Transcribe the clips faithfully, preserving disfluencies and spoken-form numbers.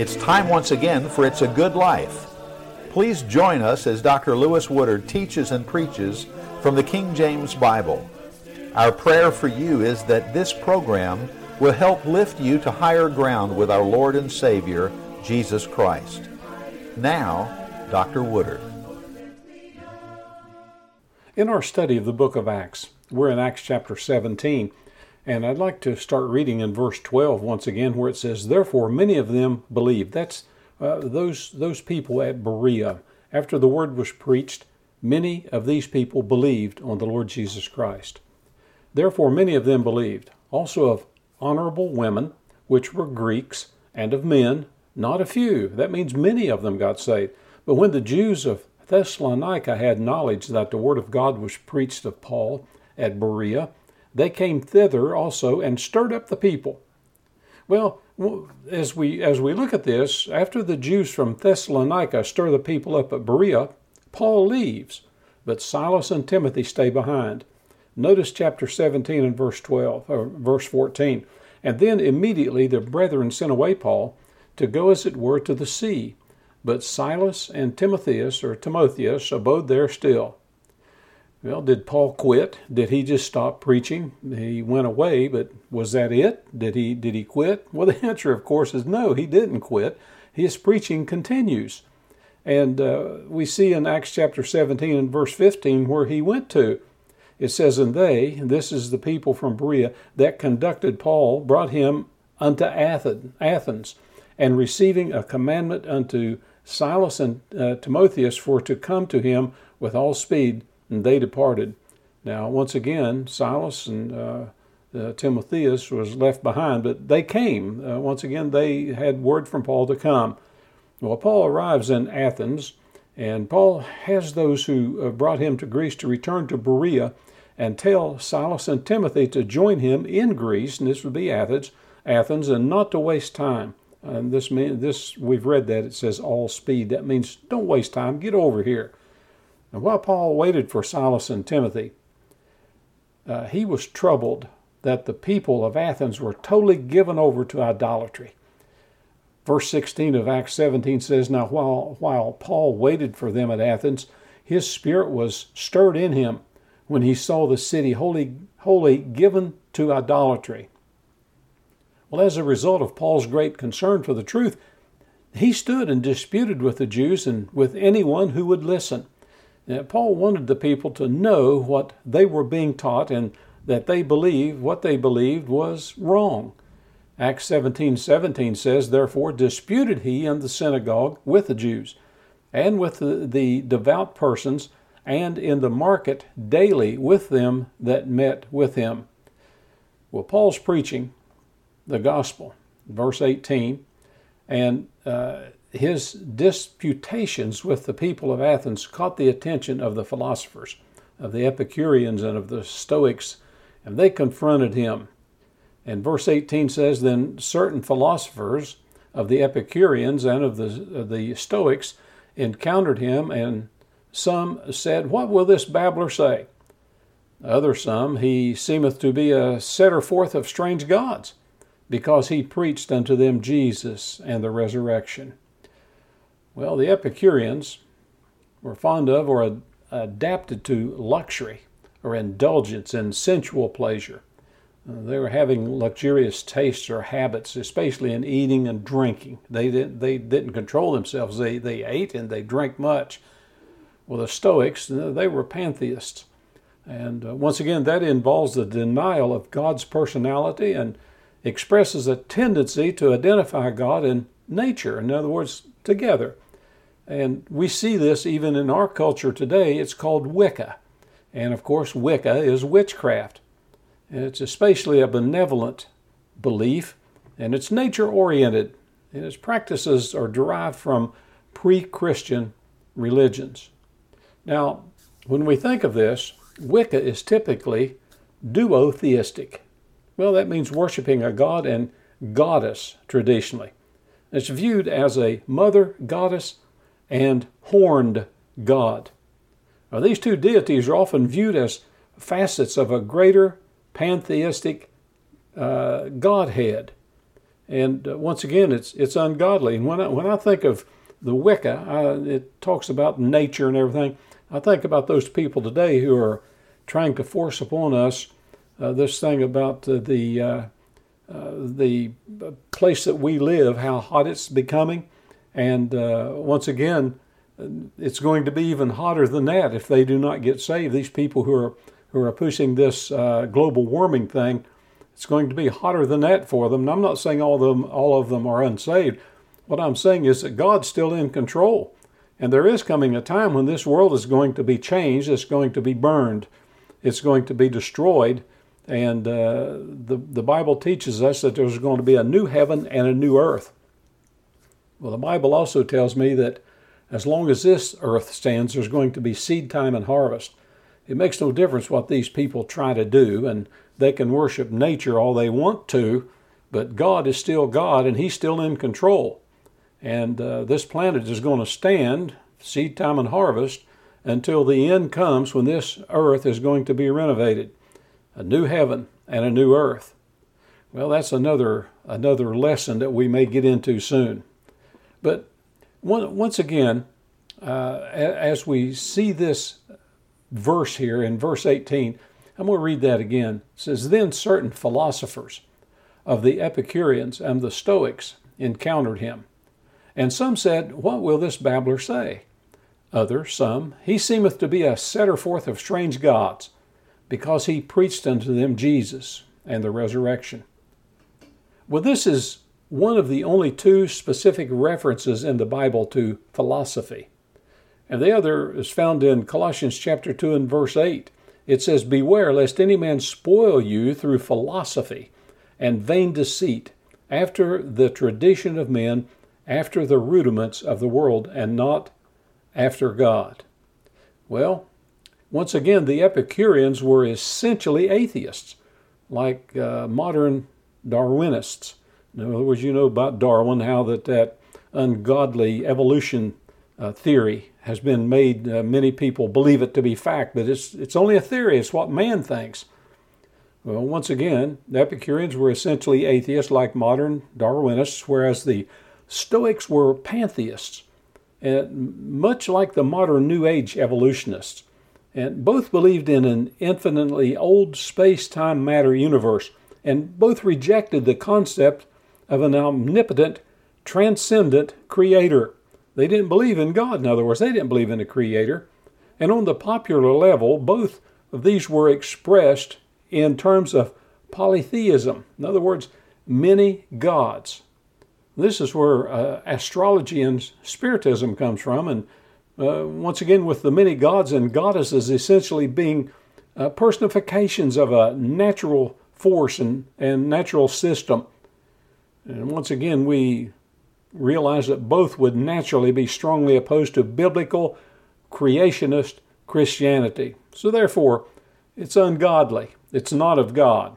It's time once again for It's a Good Life. Please join us as Doctor Lewis Woodard teaches and preaches from the King James Bible. Our prayer for you is that this program will help lift you to higher ground with our Lord and Savior, Jesus Christ. Now, Doctor Woodard. In our study of the book of Acts, we're in Acts chapter seventeen, and I'd like to start reading in verse twelve once again, where it says, "Therefore many of them believed." That's uh, those those people at Berea. After the word was preached, many of these people believed on the Lord Jesus Christ. Therefore many of them believed, also of honorable women, which were Greeks, and of men, not a few. That means many of them got saved. But when the Jews of Thessalonica had knowledge that the word of God was preached of Paul at Berea, they came thither also and stirred up the people. Well, as we as we look at this, after the Jews from Thessalonica stir the people up at Berea, Paul leaves, but Silas and Timothy stay behind. Notice chapter seventeen and verse twelve, or verse fourteen. "And then immediately the brethren sent away Paul to go as it were to the sea, but Silas and Timotheus, or Timotheus, abode there still." Well, did Paul quit? Did he just stop preaching? He went away, but was that it? Did he did he quit? Well, the answer, of course, is no, he didn't quit. His preaching continues. And uh, we see in Acts chapter seventeen and verse fifteen where he went to. It says, "And they," and this is the people from Berea, "that conducted Paul brought him unto Athens, and receiving a commandment unto Silas and uh, Timotheus for to come to him with all speed, and they departed." Now, once again, Silas and uh, uh, Timotheus was left behind, but they came. Uh, once again, they had word from Paul to come. Well, Paul arrives in Athens, and Paul has those who uh, brought him to Greece to return to Berea and tell Silas and Timothy to join him in Greece, and this would be Athens, Athens, and not to waste time. And this mean, this we've read that it says all speed. That means don't waste time. Get over here. And while Paul waited for Silas and Timothy, uh, he was troubled that the people of Athens were totally given over to idolatry. Verse sixteen of Acts seventeen says, "Now while, while Paul waited for them at Athens, his spirit was stirred in him when he saw the city wholly, wholly given to idolatry." Well, as a result of Paul's great concern for the truth, he stood and disputed with the Jews and with anyone who would listen. Now, Paul wanted the people to know what they were being taught and that they believed what they believed was wrong. Acts seventeen seventeen says, "Therefore disputed he in the synagogue with the Jews, and with the, the devout persons, and in the market daily with them that met with him." Well, Paul's preaching the gospel, verse eighteen, and uh, his disputations with the people of Athens caught the attention of the philosophers, of the Epicureans and of the Stoics, and they confronted him. And verse eighteen says, "Then certain philosophers of the Epicureans and of the, of the Stoics encountered him, and some said, What will this babbler say? Other some, he seemeth to be a setter forth of strange gods, because he preached unto them Jesus and the resurrection." Well, the Epicureans were fond of or ad- adapted to luxury or indulgence and sensual pleasure. Uh, they were having luxurious tastes or habits, especially in eating and drinking. They didn't, they didn't control themselves. They, they ate and they drank much. Well, the Stoics, they were pantheists. And uh, once again, that involves the denial of God's personality and expresses a tendency to identify God and nature, in other words, together. And we see this even in our culture today. It's called Wicca. And of course, Wicca is witchcraft. And it's especially a benevolent belief, and it's nature-oriented, and its practices are derived from pre-Christian religions. Now, when we think of this, Wicca is typically duotheistic. Well, that means worshiping a god and goddess traditionally. It's viewed as a mother goddess and horned god. Now, these two deities are often viewed as facets of a greater pantheistic uh, godhead. And uh, once again, it's it's ungodly. And when I, when I think of the Wicca, I, it talks about nature and everything. I think about those people today who are trying to force upon us uh, this thing about uh, the uh, uh, the place that we live, how hot it's becoming. And uh, once again, it's going to be even hotter than that if they do not get saved. These people who are who are pushing this uh, global warming thing, it's going to be hotter than that for them. And I'm not saying all of them, all of them are unsaved. What I'm saying is that God's still in control. And there is coming a time when this world is going to be changed. It's going to be burned. It's going to be destroyed. And uh, the, the Bible teaches us that there's going to be a new heaven and a new earth. Well, the Bible also tells me that as long as this earth stands, there's going to be seed time and harvest. It makes no difference what these people try to do, and they can worship nature all they want to, but God is still God, and He's still in control. And uh, this planet is going to stand, seed time and harvest, until the end comes when this earth is going to be renovated. A new heaven and a new earth. Well, that's another another lesson that we may get into soon. But one, once again, uh, as we see this verse here in verse eighteen, I'm going to read that again. It says, "Then certain philosophers of the Epicureans and the Stoics encountered him. And some said, What will this babbler say? Others, some, He seemeth to be a setter forth of strange gods, because he preached unto them Jesus and the resurrection." Well, this is one of the only two specific references in the Bible to philosophy. And the other is found in Colossians chapter two and verse eight. It says, "Beware lest any man spoil you through philosophy and vain deceit, after the tradition of men, after the rudiments of the world, and not after God." Well, once again, the Epicureans were essentially atheists, like uh, modern Darwinists. In other words, you know about Darwin, how that, that ungodly evolution uh, theory has been made, uh, many people believe it to be fact, but it's it's only a theory. It's what man thinks. Well, once again, the Epicureans were essentially atheists like modern Darwinists, whereas the Stoics were pantheists, and much like the modern New Age evolutionists. And both believed in an infinitely old space-time matter universe, and both rejected the concept of an omnipotent, transcendent creator. They didn't believe in God, in other words. They didn't believe in a creator. And on the popular level, both of these were expressed in terms of polytheism. In other words, many gods. This is where uh, astrology and spiritism comes from. And uh, once again, with the many gods and goddesses essentially being uh, personifications of a natural force and, and natural system. And once again, we realize that both would naturally be strongly opposed to biblical creationist Christianity. So therefore, it's ungodly. It's not of God.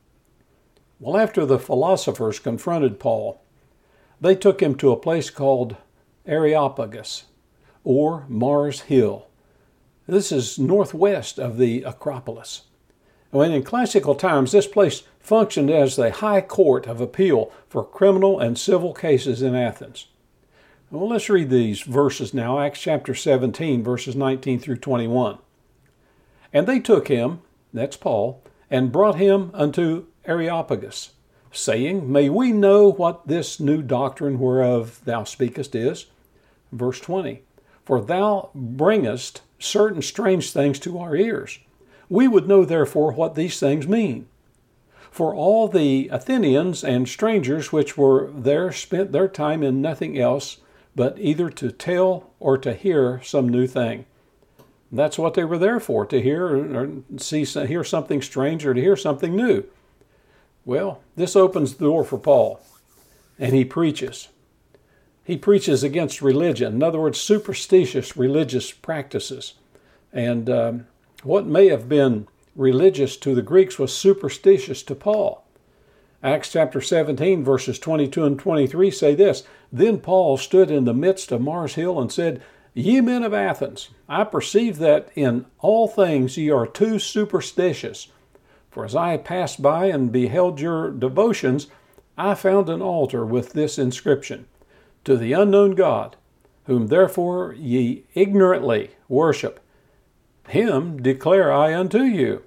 Well, after the philosophers confronted Paul, they took him to a place called Areopagus, or Mars Hill. This is northwest of the Acropolis. When in classical times, this place functioned as the high court of appeal for criminal and civil cases in Athens. Well, let's read these verses now, Acts chapter seventeen, verses nineteen through twenty-one. "And they took him," that's Paul, "and brought him unto Areopagus, saying, May we know what this new doctrine whereof thou speakest is?" Verse twenty, "For thou bringest certain strange things to our ears. We would know therefore what these things mean. For all the Athenians and strangers which were there spent their time in nothing else but either to tell or to hear some new thing." That's what they were there for, to hear or see, hear something strange or to hear something new. Well, this opens the door for Paul, and he preaches. He preaches against religion, in other words, superstitious religious practices. And um, what may have been religious to the Greeks was superstitious to Paul. Acts chapter seventeen, verses twenty-two and twenty-three say this, "Then Paul stood in the midst of Mars Hill and said, Ye men of Athens, I perceive that in all things ye are too superstitious. For as I passed by and beheld your devotions, I found an altar with this inscription, To the unknown God, whom therefore ye ignorantly worship, him declare I unto you.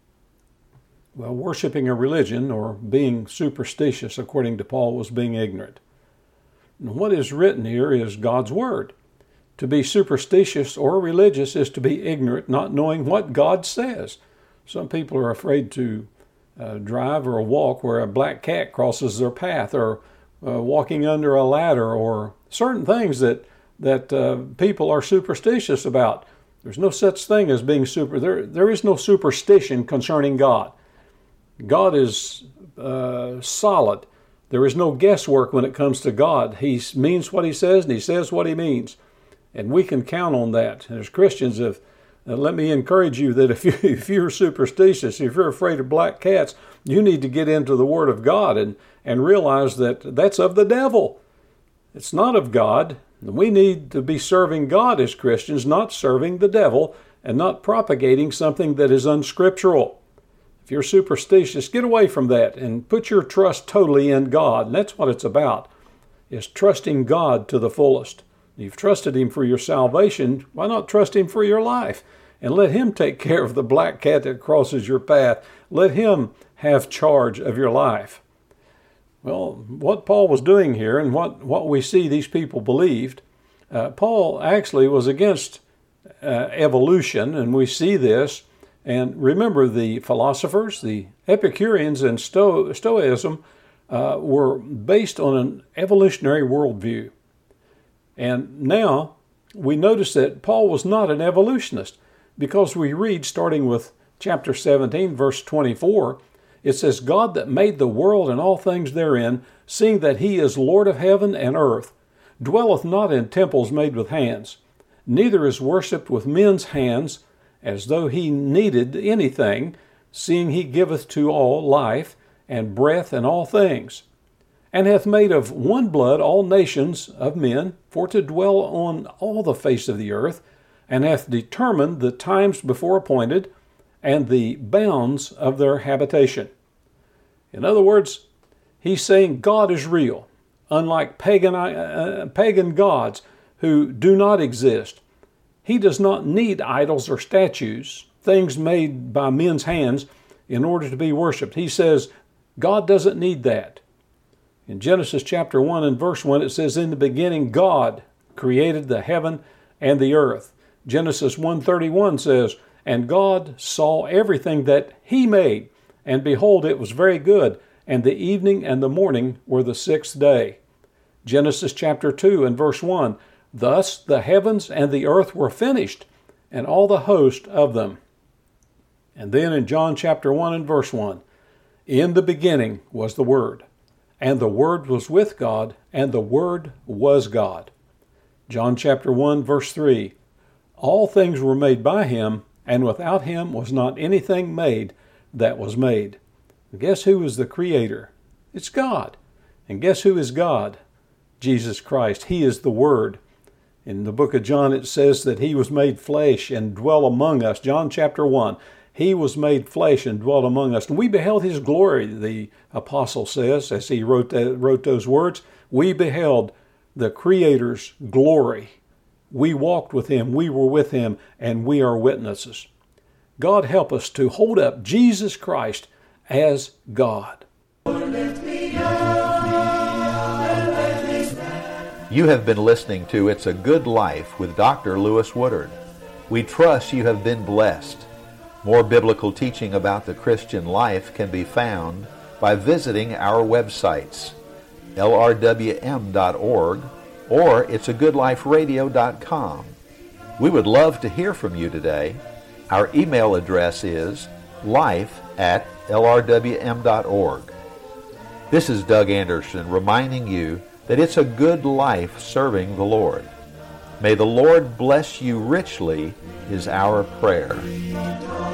Well, worshiping a religion or being superstitious, according to Paul, was being ignorant. And what is written here is God's Word. To be superstitious or religious is to be ignorant, not knowing what God says. Some people are afraid to uh, drive or walk where a black cat crosses their path, or uh, walking under a ladder, or certain things that, that uh, people are superstitious about. There's no such thing as being super. There, there is no superstition concerning God. God is uh, solid. There is no guesswork when it comes to God. He means what he says, and he says what he means. And we can count on that. And as Christians, if, uh, let me encourage you that if, you, if you're superstitious, if you're afraid of black cats, you need to get into the Word of God and, and realize that that's of the devil. It's not of God. We need to be serving God as Christians, not serving the devil, and not propagating something that is unscriptural. If you're superstitious, get away from that and put your trust totally in God. And that's what it's about, is trusting God to the fullest. You've trusted him for your salvation. Why not trust him for your life? And let him take care of the black cat that crosses your path. Let him have charge of your life. Well, what Paul was doing here, and what, what we see these people believed, uh, Paul actually was against uh, evolution, and we see this. And remember, the philosophers, the Epicureans and Sto- Stoicism uh, were based on an evolutionary worldview. And now we notice that Paul was not an evolutionist, because we read, starting with chapter seventeen, verse twenty-four, it says, God that made the world and all things therein, seeing that he is Lord of heaven and earth, dwelleth not in temples made with hands, neither is worshipped with men's hands, as though he needed anything, seeing he giveth to all life and breath and all things, and hath made of one blood all nations of men for to dwell on all the face of the earth, and hath determined the times before appointed, and the bounds of their habitation. In other words, he's saying God is real, unlike pagan, uh, pagan gods who do not exist. He does not need idols or statues, things made by men's hands, in order to be worshipped. He says God doesn't need that. In Genesis chapter one and verse one, it says, In the beginning God created the heaven and the earth. Genesis one thirty-one says, And God saw everything that he made, and behold, it was very good, and the evening and the morning were the sixth day. Genesis chapter two and verse one, Thus the heavens and the earth were finished, and all the host of them. And then in John chapter one and verse one, In the beginning was the Word, and the Word was with God, and the Word was God. John chapter one verse three, All things were made by him, and without him was not anything made that was made. And guess who is the Creator? It's God. And guess who is God? Jesus Christ. He is the Word. In the book of John, it says that he was made flesh and dwelt among us. John chapter one, he was made flesh and dwelt among us. And we beheld his glory, the apostle says, as he wrote, that, wrote those words. We beheld the Creator's glory. We walked with him, we were with him, and we are witnesses. God help us to hold up Jesus Christ as God. You have been listening to It's a Good Life with Doctor Lewis Woodard. We trust you have been blessed. More biblical teaching about the Christian life can be found by visiting our websites, L R W M dot org or it's a good life radio dot com. We would love to hear from you today. Our email address is life at L R W M dot org. This is Doug Anderson reminding you that it's a good life serving the Lord. May the Lord bless you richly is our prayer.